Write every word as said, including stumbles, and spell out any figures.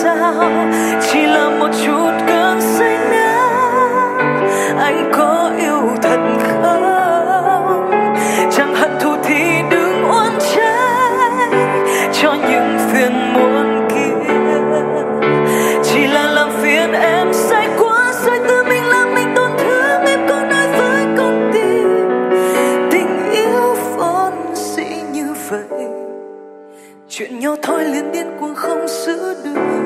sao, chỉ là một chút cơn say nắng. Anh có yêu thật không? Chẳng hận thù thì đừng oán trách cho những phiền muộn kia, chỉ là làm phiền em say quá, say tự mình làm mình tổn thương. Em có nói với con tim tình yêu vốn dĩ như vậy, chuyện nhau thôi liền điên cuồng không giữ được.